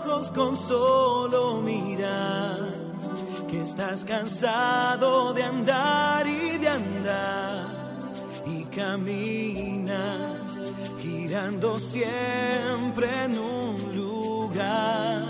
ojos con solo mirar, que estás cansado de andar y de andar, y camina girando siempre en un lugar.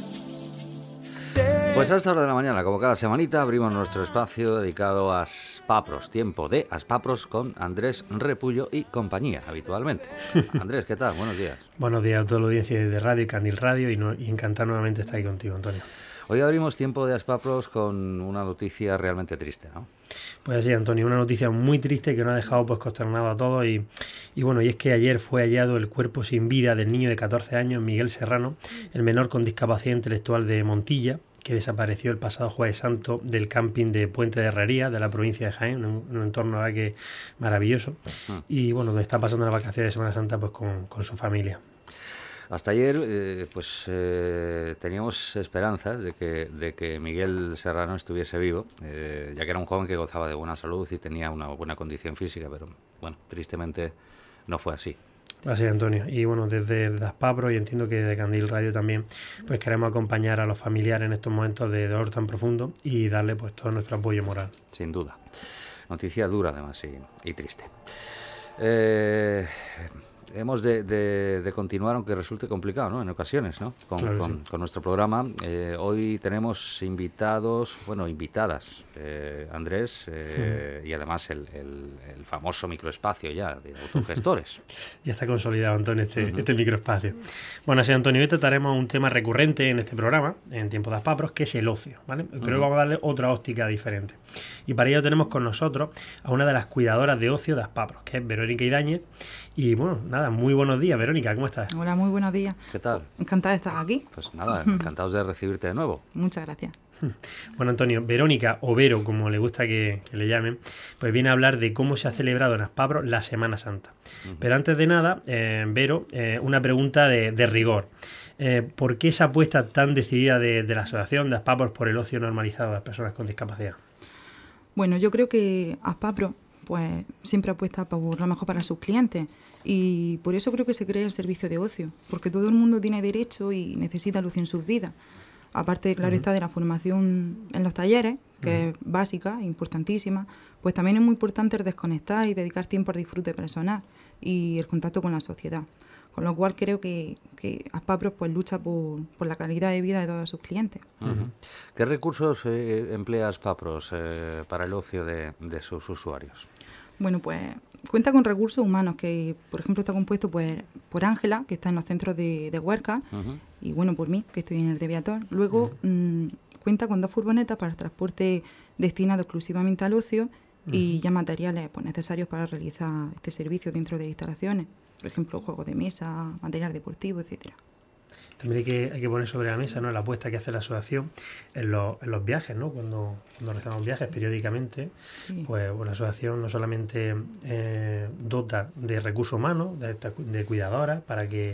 Pues a esta hora de la mañana, como cada semanita, abrimos nuestro espacio dedicado a Aspapros, tiempo de Aspapros con Andrés Repullo y compañía, habitualmente. Andrés, ¿qué tal? Buenos días. Buenos días a toda la audiencia de Radio y Candil Radio y encantado nuevamente estar ahí contigo, Antonio. Hoy abrimos tiempo de Aspapros con una noticia realmente triste, ¿no? Pues así, Antonio, una noticia muy triste que nos ha dejado pues consternado a todos y bueno, y es que ayer fue hallado el cuerpo sin vida del niño de 14 años, Miguel Serrano, el menor con discapacidad intelectual de Montilla, que desapareció el pasado Jueves Santo del camping de Puente de Herrería, de la provincia de Jaén, un entorno la verdad que maravilloso. Y bueno, donde está pasando las vacaciones de Semana Santa pues con su familia. Hasta ayer teníamos esperanzas de que Miguel Serrano estuviese vivo, ya que era un joven que gozaba de buena salud y tenía una buena condición física, pero bueno, tristemente no fue así. Así es, Antonio. Y bueno, desde Aspapros y entiendo que desde Candil Radio también, pues queremos acompañar a los familiares en estos momentos de dolor tan profundo y darle pues todo nuestro apoyo moral. Sin duda. Noticia dura además y triste. Hemos de continuar, aunque resulte complicado, ¿no? En ocasiones, ¿no? Con nuestro programa. Hoy tenemos invitadas, Andrés, y además el famoso microespacio ya de autogestores. Ya está consolidado, Antonio, este microespacio. Bueno, así, Antonio, hoy trataremos un tema recurrente en este programa, en Tiempo de Aspapros, que es el ocio, ¿vale? Pero hoy vamos a darle otra óptica diferente. Y para ello tenemos con nosotros a una de las cuidadoras de ocio de Aspapros, que es Verónica Ibáñez. Y bueno, nada, muy buenos días, Verónica, ¿cómo estás? Hola, muy buenos días. ¿Qué tal? Encantada de estar aquí. Pues nada, encantados de recibirte de nuevo. Muchas gracias. Bueno, Antonio, Verónica, o Vero, como le gusta que le llamen, pues viene a hablar de cómo se ha celebrado en Aspapros la Semana Santa. Pero antes de nada, Vero, una pregunta de rigor. ¿Por qué esa apuesta tan decidida de la Asociación de Aspapros por el ocio normalizado de las personas con discapacidad? Bueno, yo creo que Aspapros pues siempre apuesta por lo mejor para sus clientes y por eso creo que se crea el servicio de ocio, porque todo el mundo tiene derecho y necesita luz en sus vidas. Aparte, claro está, de la formación en los talleres, que es básica, importantísima, pues también es muy importante el desconectar y dedicar tiempo al disfrute personal y el contacto con la sociedad. Con lo cual creo que Aspapros pues lucha por la calidad de vida de todos sus clientes. ¿Qué recursos emplea Aspapros para el ocio de sus usuarios? Bueno, pues cuenta con recursos humanos que, por ejemplo, está compuesto pues por Ángela, que está en los centros de Huerca, y bueno, por mí, que estoy en el de Viator. Luego cuenta con 2 furgonetas para el transporte destinado exclusivamente al ocio y ya materiales pues necesarios para realizar este servicio dentro de instalaciones. Por ejemplo, juegos de mesa, material deportivo, etcétera. También hay que poner sobre la mesa, ¿no?, la apuesta que hace la asociación en los viajes, ¿no? Cuando realizamos viajes periódicamente, Sí. pues la asociación no solamente dota de recursos humanos, de cuidadoras, para que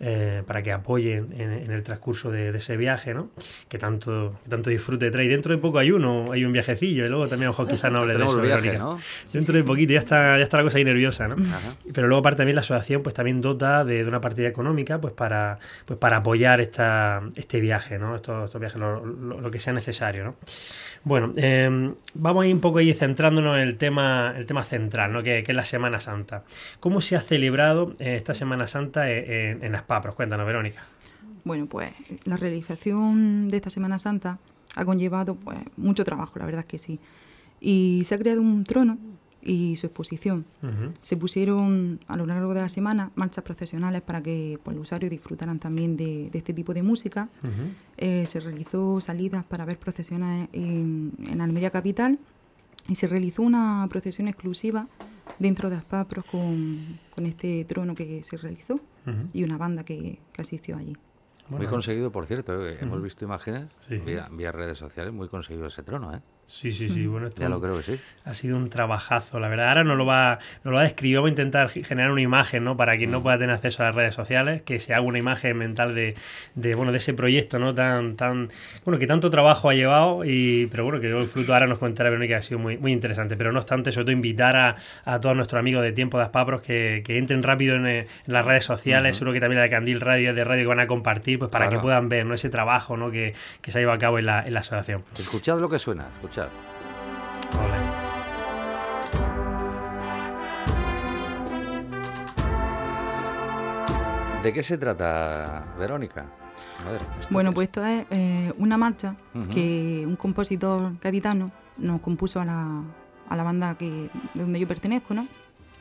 apoyen en el transcurso de ese viaje, ¿no?, que tanto disfrute trae. Dentro de poco hay un viajecillo, y luego también a lo mejor quizás no hable de eso, viaje, ¿no? Dentro de poquito, ya está la cosa ahí nerviosa, ¿no? Ajá. Pero luego aparte también la asociación pues también dota de una partida económica pues para apoyar este viaje, ¿no? Estos viajes, lo que sea necesario, ¿no? Bueno, vamos a ir un poco ahí centrándonos en el tema central, ¿no?, que es la Semana Santa. ¿Cómo se ha celebrado esta Semana Santa en Aspapros? Cuéntanos, Verónica. Bueno, pues la realización de esta Semana Santa ha conllevado pues mucho trabajo, la verdad es que sí. Y se ha creado un trono y su exposición. Se pusieron a lo largo de la semana marchas procesionales para que pues, los usuarios disfrutaran también de este tipo de música. Se realizó salidas para ver procesiones en Almería Capital y se realizó una procesión exclusiva dentro de Aspapros con este trono que se realizó y una banda que asistió allí. Bueno, muy conseguido, por cierto, hemos visto imágenes sí, vía redes sociales, muy conseguido ese trono, ¿eh? Sí, bueno, esto Ya lo creo que sí. ha sido un trabajazo, la verdad. Ahora nos lo va a describir, vamos a intentar generar una imagen, ¿no? Para quien no pueda tener acceso a las redes sociales, que se haga una imagen mental de ese proyecto, ¿no? Tan, bueno, que tanto trabajo ha llevado, pero bueno, que el fruto ahora nos contará Verónica, que ha sido muy, muy interesante. Pero no obstante, sobre todo invitar a todos nuestros amigos de Tiempo de Aspapros que entren rápido en las redes sociales, seguro que también la de Candil Radio, de radio que van a compartir, pues para que puedan ver, ¿no? Ese trabajo, ¿no? que se ha llevado a cabo en la asociación. Escuchad lo que suena, escuchad. ¿De qué se trata, Verónica? A ver, bueno, pues esto es una marcha que un compositor gaditano nos compuso a la banda de donde yo pertenezco, ¿no?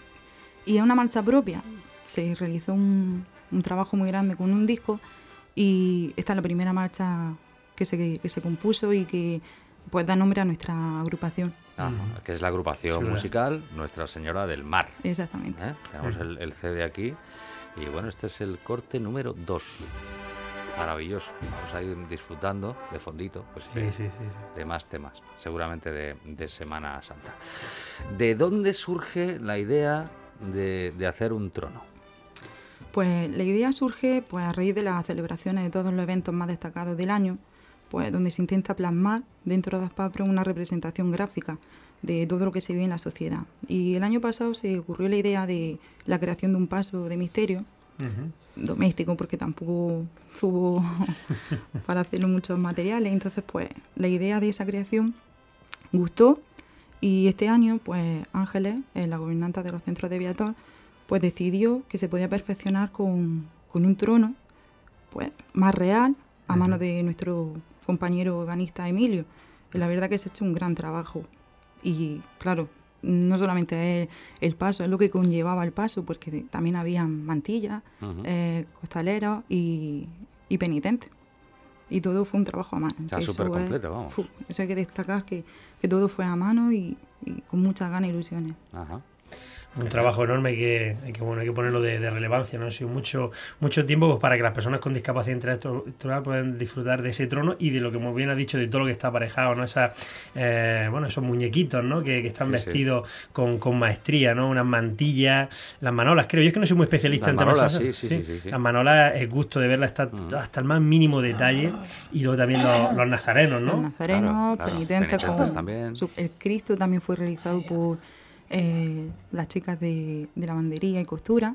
Y es una marcha propia. Se realizó un trabajo muy grande con un disco y esta es la primera marcha que se compuso y que pues da nombre a nuestra agrupación. Que es la agrupación musical Nuestra Señora del Mar. Exactamente. Tenemos el CD aquí y bueno, este es el corte número 2. Maravilloso. Vamos a ir disfrutando de fondito pues de más temas, seguramente de Semana Santa. ¿De dónde surge la idea de hacer un trono? Pues la idea surge pues a raíz de las celebraciones de todos los eventos más destacados del año, pues donde se intenta plasmar dentro de Aspapros una representación gráfica de todo lo que se vive en la sociedad. Y el año pasado se ocurrió la idea de la creación de un paso de misterio doméstico, porque tampoco hubo para hacerlo muchos materiales. Entonces, pues la idea de esa creación gustó y este año, pues Ángeles, la gobernanta de los centros de Viator, pues decidió que se podía perfeccionar con un trono pues más real a mano de nuestro compañero ebanista Emilio. Y la verdad que se ha hecho un gran trabajo. Y claro, no solamente es el paso, es lo que conllevaba el paso, porque también había mantillas, costaleros y penitentes. Y todo fue un trabajo a mano. Está súper completo, vamos. Eso hay que destacar, que todo fue a mano y con muchas ganas e ilusiones. Ajá. Un trabajo enorme que hay que ponerlo de relevancia, ¿no? Ha sido mucho tiempo pues, para que las personas con discapacidad intelectual puedan disfrutar de ese trono y de lo que muy bien ha dicho, de todo lo que está aparejado, ¿no? Esos muñequitos, ¿no? Que están vestidos con maestría, ¿no? Unas mantillas, las manolas, creo. Yo es que no soy muy especialista en temas. Sí. Las manolas es gusto de verlas hasta el más mínimo detalle. Y luego también los nazarenos, ¿no? Los nazarenos, penitentes también. El Cristo también fue realizado por las chicas de lavandería y costura.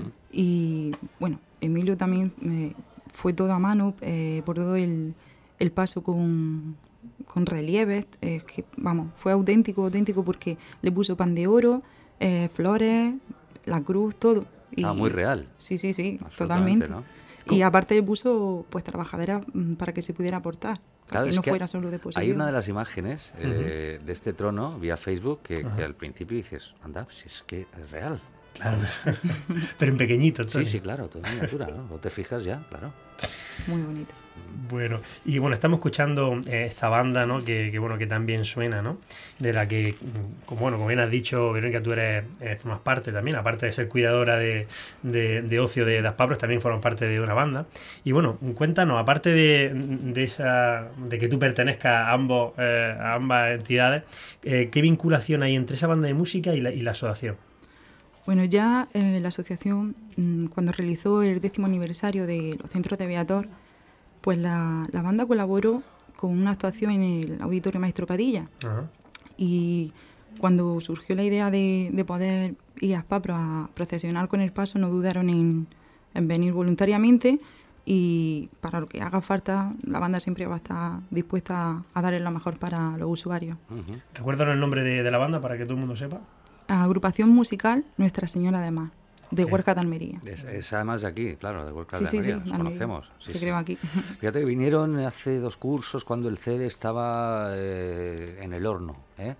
Y bueno, Emilio también fue todo a mano, por todo el paso con relieves, que vamos, fue auténtico porque le puso pan de oro, flores, la cruz, todo. Muy real. Sí, totalmente, ¿no? Y aparte le puso pues trabajaderas para que se pudiera aportar. Claro, que no fuera solo de posición. Hay una de las imágenes de este trono vía Facebook que al principio dices, anda, si es que es real. Claro. Pero en pequeñito. Sí, claro, todo en miniatura, ¿no? No te fijas ya, claro. Muy bonito. Bueno, y bueno, estamos escuchando esta banda, ¿no? Que también suena, ¿no? De la que, como bien has dicho, Verónica, tú formas parte también, aparte de ser cuidadora de ocio de Aspapros, también formas parte de una banda. Y bueno, cuéntanos, aparte de que tú pertenezcas a ambas entidades, ¿qué vinculación hay entre esa banda de música y la asociación? Bueno, ya la asociación, cuando realizó el 10º aniversario de los centros de Viator, pues la banda colaboró con una actuación en el Auditorio Maestro Padilla. Y cuando surgió la idea de poder ir a Aspapros a procesionar con el paso, no dudaron en venir voluntariamente, y para lo que haga falta, la banda siempre va a estar dispuesta a darle lo mejor para los usuarios. ¿Recuerdan el nombre de la banda para que todo el mundo sepa? Agrupación musical Nuestra Señora de Mar, de Huerca de Almería. Es además de aquí, claro, de Huerca de Almería, nos conocemos. Se creó aquí. Fíjate que vinieron hace 2 cursos cuando el CD estaba en el horno,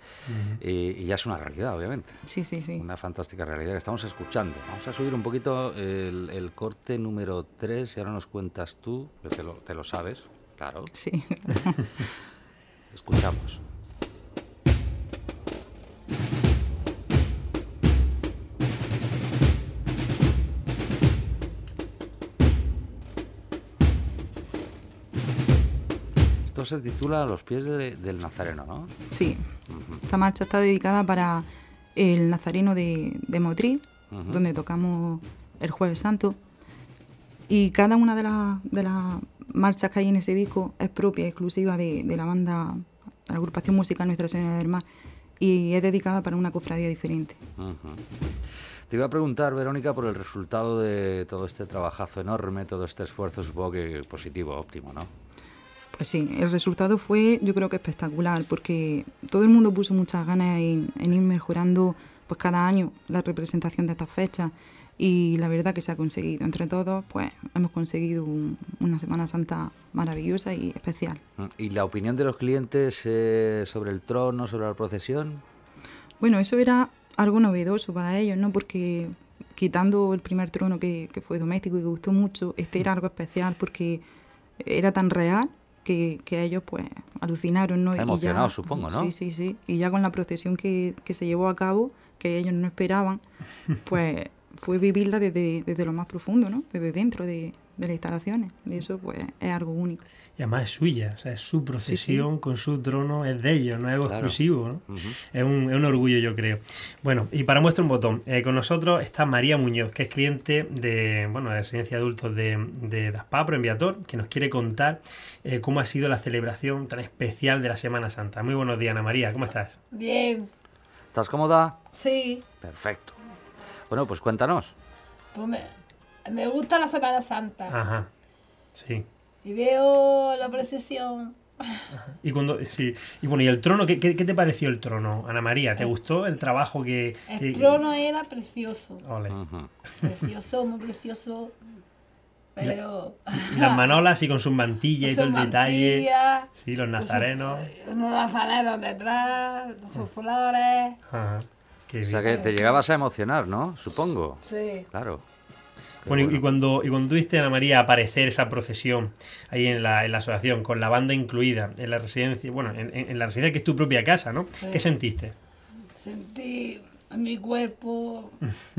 y ya es una realidad, obviamente. Sí. Una fantástica realidad que estamos escuchando. Vamos a subir un poquito el corte número 3 y ahora nos cuentas tú, que te lo sabes, claro. Sí. Escuchamos. se titula Los pies del Nazareno, ¿no? Sí, esta marcha está dedicada para el Nazareno de Motril, donde tocamos el Jueves Santo, y cada una de las marchas que hay en ese disco es propia, exclusiva de la banda, de la agrupación musical Nuestra Señora del Mar, y es dedicada para una cofradía diferente. Te iba a preguntar, Verónica, por el resultado de todo este trabajazo enorme, todo este esfuerzo, supongo que positivo, óptimo, ¿no? Pues sí, el resultado fue, yo creo que espectacular, porque todo el mundo puso muchas ganas en ir mejorando pues cada año la representación de estas fechas, y la verdad que se ha conseguido. Entre todos, pues hemos conseguido una Semana Santa maravillosa y especial. ¿Y la opinión de los clientes sobre el trono, sobre la procesión? Bueno, eso era algo novedoso para ellos, ¿no? Porque quitando el primer trono que fue doméstico y que gustó mucho, este era algo especial porque era tan real que ellos pues alucinaron, ¿no? Emocionados, supongo, ¿no? Sí. Y ya con la procesión que se llevó a cabo, que ellos no esperaban, pues fue vivirla desde lo más profundo, ¿no? Desde dentro de las instalaciones. Y eso pues es algo único. Y además es suya, o sea, es su procesión con su trono, es de ellos, no es algo exclusivo, ¿no? Es un orgullo, yo creo. Bueno, y para muestra un botón, con nosotros está María Muñoz, que es cliente de la residencia de adultos de Daspapro, en Viator, que nos quiere contar cómo ha sido la celebración tan especial de la Semana Santa. Muy buenos días, Ana María, ¿cómo estás? Bien. ¿Estás cómoda? Sí. Perfecto. Bueno, pues cuéntanos. Pues me gusta la Semana Santa. Ajá, sí. Y veo la procesión. Ajá. Y bueno, ¿y el trono? ¿Qué te pareció el trono, Ana María? ¿Te gustó el trabajo que...? El trono era precioso. Ole. Precioso, muy precioso. Pero... Y las manolas y con sus mantillas y todo el detalle. Sí, los nazarenos. Los nazarenos detrás, sus flores. Ajá. O sea que te llegabas a emocionar, ¿no? Supongo. Sí. Claro. Bueno, y cuando tuviste, Ana María, aparecer esa procesión ahí en la asociación, con la banda incluida, en la residencia, bueno, en la residencia que es tu propia casa, ¿no? Sí. ¿Qué sentiste? Sentí en mi cuerpo...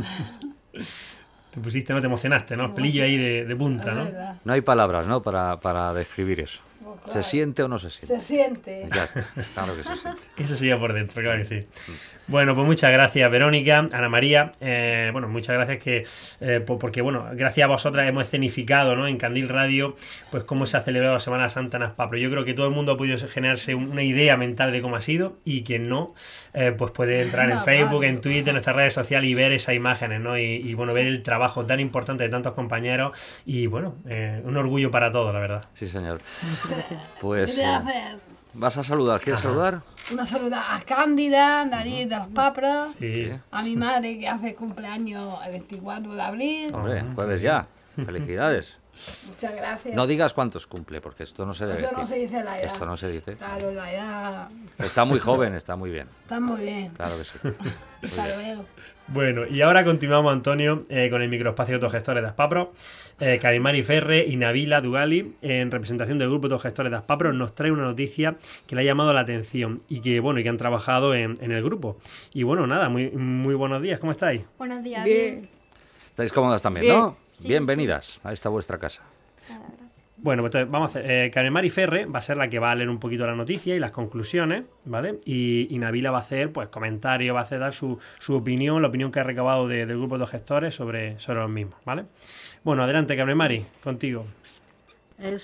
Te pusiste, ¿no? Te emocionaste, ¿no? Pelillo ahí de punta, ¿no? No hay palabras, ¿no? Para describir eso. Claro. ¿Se siente o no se siente? Se siente. Ya está, claro que se siente. Eso sí, por dentro, claro que sí. Bueno, pues muchas gracias, Verónica, Ana María. Muchas gracias porque, gracias a vosotras hemos escenificado, ¿no? En Candil Radio, pues cómo se ha celebrado la Semana Santa en Daspapro. Yo creo que todo el mundo ha podido generarse una idea mental de cómo ha sido, y quien no, pues puede entrar en Facebook, en Twitter, en nuestras redes sociales y ver esas imágenes, ¿no? Y ver el trabajo tan importante de tantos compañeros y, un orgullo para todos, la verdad. Sí, señor. Pues vas a saludar. ¿Quieres saludar? Una saluda a Cándida, Nariz de los Papros, sí. A mi madre que hace cumpleaños el 24 de abril. Hombre, jueves ya. Felicidades. Muchas gracias. No digas cuántos cumple, porque esto no se debe decir. Eso no se dice la edad. Esto no se dice. Claro, la edad... Está muy joven, está muy bien. Está muy bien. Claro que sí. Hasta luego. Bueno, y ahora continuamos, Antonio, con el microespacio de autogestores de Daspapro. Karimari Ferre y Nabila Dugali, en representación del grupo de autogestores de Daspapro, nos trae una noticia que le ha llamado la atención y que han trabajado en el grupo. Y nada, muy buenos días, ¿cómo estáis? Buenos días. Bien. Estáis cómodas también, bien. ¿no? Sí, bienvenidas a esta vuestra casa. Bueno, pues entonces vamos a hacer. Karimari Ferre va a ser la que va a leer un poquito la noticia y las conclusiones, ¿vale? Y Nabila va a hacer, pues, comentarios, va a dar su opinión, la opinión que ha recabado del grupo de gestores sobre los mismos, ¿vale? Bueno, adelante, Karimari, contigo. El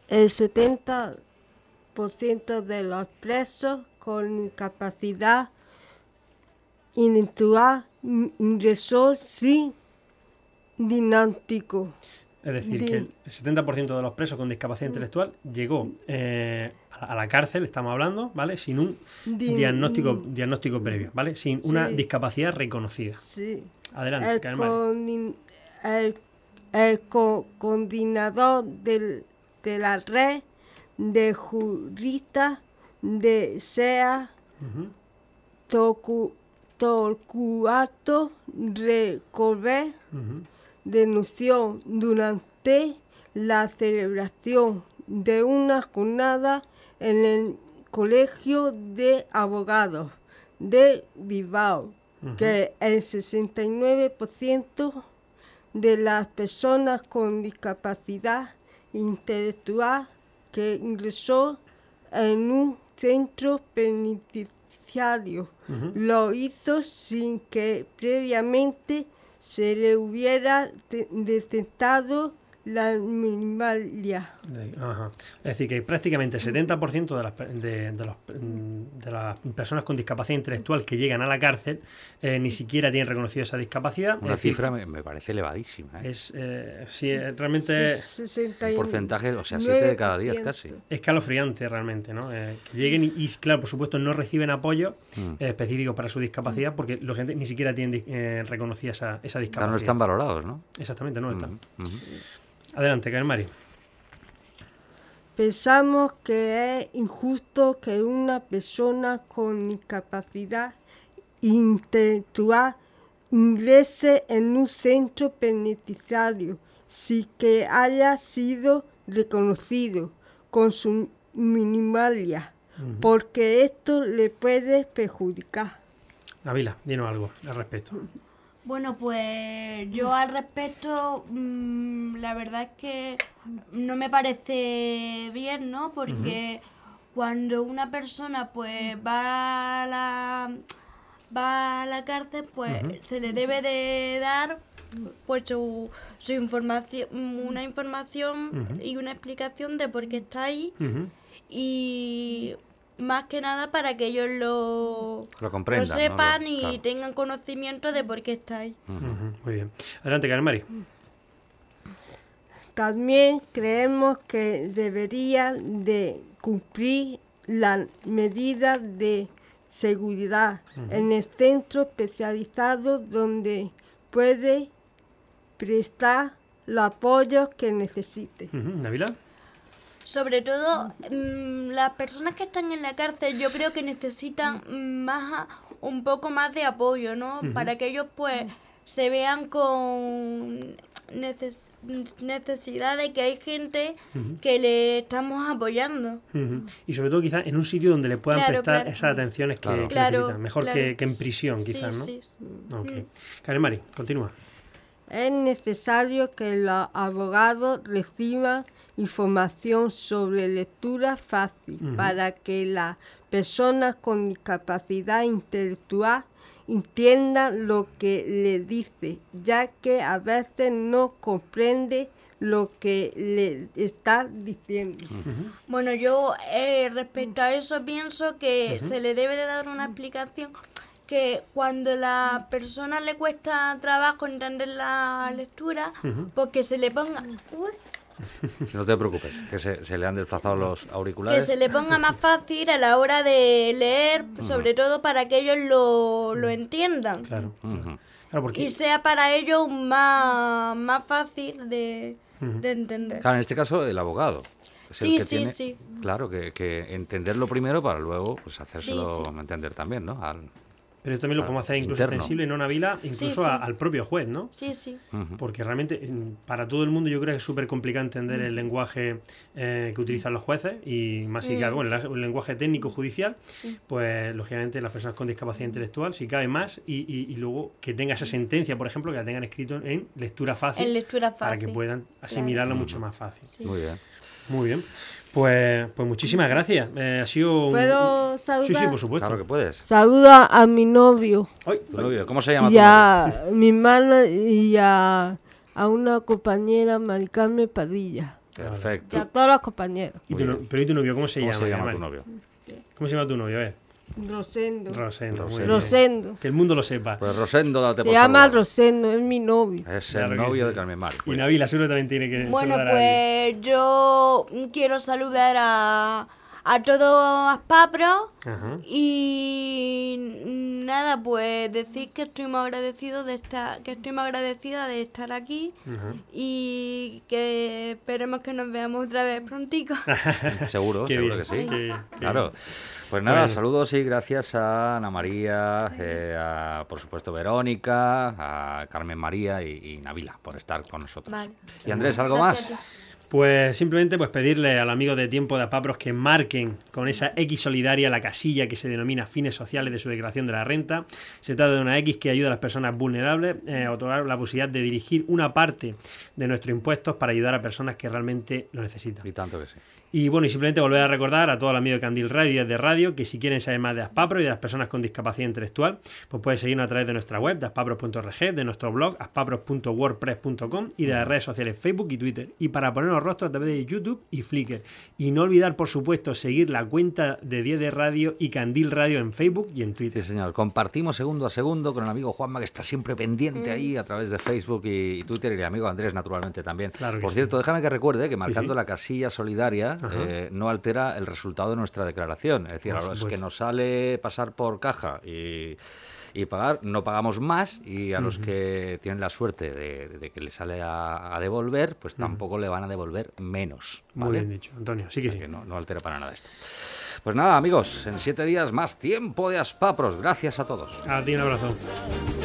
70% de los presos con incapacidad intelectual ingresó sin diagnóstico. Es decir, que el 70% de los presos con discapacidad intelectual llegó a la cárcel, estamos hablando, ¿vale? Sin un diagnóstico previo, ¿vale? Sin una discapacidad reconocida. Sí. Adelante, Karimari. El coordinador de la red de juristas de SEA, Torcuato Recover, denunció durante la celebración de una jornada en el Colegio de Abogados de Bilbao que el 69% de las personas con discapacidad intelectual que ingresó en un centro penitenciario. Lo hizo sin que previamente se le hubiera detectado la minusvalía. Ajá. Es decir, que prácticamente el 70% de las personas con discapacidad intelectual que llegan a la cárcel ni siquiera tienen reconocido esa discapacidad. Una cifra me parece elevadísima. Sí, realmente un porcentaje, o sea, 7 de cada 10 casi. Escalofriante realmente, ¿no? Que lleguen y, claro, por supuesto, no reciben apoyo específicos para su discapacidad porque la gente ni siquiera tiene reconocida esa discapacidad. Claro, no están valorados, ¿no? Exactamente, no están. Adelante, Carmen Mari. Pensamos que es injusto que una persona con discapacidad intelectual ingrese en un centro penitenciario sin que haya sido reconocido con su minusvalía, porque esto le puede perjudicar. Nabila, dinos algo al respecto. Bueno, pues yo al respecto, la verdad es que no me parece bien, ¿no? Porque cuando una persona pues va a la cárcel, pues se le debe de dar pues su información, una información y una explicación de por qué está ahí y más que nada para que ellos lo comprendan, lo sepan, ¿no? y claro, tengan conocimiento de por qué está ahí. Muy bien. Adelante, Carmen Mari. También creemos que debería de cumplir las medidas de seguridad en el centro especializado donde puede prestar los apoyos que necesite. Nabila. Sobre todo, las personas que están en la cárcel yo creo que necesitan un poco más de apoyo, ¿no? Para que ellos pues se vean con necesidad de que hay gente que le estamos apoyando. Y sobre todo quizás en un sitio donde le puedan prestar esas atenciones que necesitan. Mejor que en prisión, quizás, ¿no? Sí. Okay. Carmen Mari, continúa. Es necesario que los abogados reciban información sobre lectura fácil para que las personas con discapacidad intelectual entiendan lo que le dice, ya que a veces no comprende lo que le está diciendo. Bueno, yo respecto a eso pienso que se le debe de dar una explicación, que cuando a la persona le cuesta trabajo entender la lectura, pues que se le ponga... No te preocupes, que se le han desplazado los auriculares. Que se le ponga más fácil a la hora de leer, sobre todo para que ellos lo entiendan. Claro. Claro, porque... Y sea para ellos más fácil de entender. Claro, en este caso el abogado. Es el Sí, que sí, tiene, sí. Claro, que entenderlo primero para luego pues hacérselo Sí. entender también, ¿no? Pero esto también lo podemos hacer incluso interno. extensible, ¿no, Nabila? Incluso Sí. al propio juez, ¿no? Sí. Porque realmente para todo el mundo yo creo que es súper complicado entender el lenguaje que utilizan los jueces y más si cabe, bueno, el lenguaje técnico judicial, pues lógicamente las personas con discapacidad intelectual, si cabe más, y luego que tenga esa sentencia, por ejemplo, que la tengan escrito en lectura fácil, En lectura fácil. para que puedan asimilarla mucho más fácil. Sí. Muy bien. Muy bien. Pues muchísimas gracias. Ha sido ¿Puedo saludar? Sí, por supuesto. Claro que puedes. Saluda a mi novio Ay, Tu novio, ¿cómo se llama y tu novio? a mi hermana y a una compañera, Mari Carmen Padilla. Y Perfecto. a todos los compañeros. ¿y Muy bien. pero ¿y tu novio cómo se ¿Cómo llama? se llama Mari? tu novio? ¿Cómo se llama tu novio? A ver. Rosendo. Rosendo. muy Rosendo. bien. Rosendo. Que el mundo lo sepa. Pues Rosendo, date Se por llama saludado. Rosendo, es mi novio. Es Claro el que novio sí. de Carmen Mari. Y Nabila seguro también tiene que Bueno, saludar a alguien. pues yo quiero saludar a todos Aspapros Ajá. y nada, pues decir que estoy muy agradecida de estar aquí Ajá. y que esperemos que nos veamos otra vez prontico. Seguro, Qué seguro bien, que sí. qué Claro. Pues nada, Bueno. saludos y gracias a Ana María, a, por supuesto, Verónica, a Carmen María y Nabila por estar con nosotros. Vale. Y Andrés, ¿algo Gracias más? a ti. Pues simplemente pues pedirle al amigo de Tiempo de Aspapros que marquen con esa X solidaria la casilla que se denomina fines sociales de su declaración de la renta. Se trata de una X que ayuda a las personas vulnerables a otorgar la posibilidad de dirigir una parte de nuestros impuestos para ayudar a personas que realmente lo necesitan. Y tanto que sí. Y bueno, y simplemente volver a recordar a todos los amigos de Candil Radio y de Radio que si quieren saber más de Aspapros y de las personas con discapacidad intelectual, pues pueden seguirnos a través de nuestra web, de aspapros.org, de nuestro blog, aspapros.wordpress.com y de las redes sociales Facebook y Twitter. Y para ponernos rostros a través de YouTube y Flickr. Y no olvidar, por supuesto, seguir la cuenta de 10 de Radio y Candil Radio en Facebook y en Twitter. Sí, señor. Compartimos segundo a segundo con el amigo Juanma, que está siempre pendiente ahí a través de Facebook y Twitter, y el amigo Andrés, naturalmente, también. Claro que por sí. cierto, déjame que recuerde que marcando Sí. la casilla solidaria no altera el resultado de nuestra declaración. Es decir, Por a los supuesto. que nos sale pasar por caja y pagar, no pagamos más, y a los que tienen la suerte de que le sale a devolver, pues tampoco le van a devolver menos. Muy ¿vale? bien dicho, Antonio. Sí que O sea sí. que no altera para nada esto. Pues nada, amigos, en 7 días más Tiempo de Aspapros. Gracias a todos. A ti un abrazo.